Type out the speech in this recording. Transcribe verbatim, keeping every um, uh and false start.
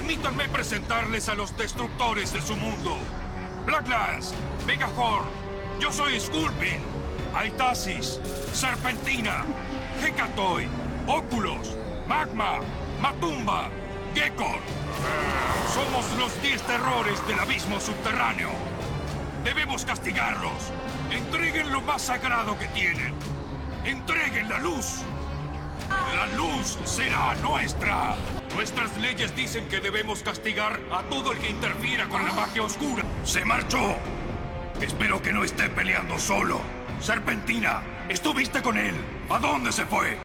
Permítanme presentarles a los destructores de su mundo. Blacklance, Megahorn, yo soy Sculpin, Aitasis, Serpentina, Hecatoy, Oculus, Magma, Matumba, Gekor. Somos los diez terrores del abismo subterráneo. Debemos castigarlos. Entreguen lo más sagrado que tienen. Entreguen la luz. La luz será nuestra. Nuestras leyes dicen que debemos castigar a todo el que interfiera con la magia oscura. ¡Se marchó! Espero que no esté peleando solo. Serpentina, ¿estuviste con él? ¿A dónde se fue?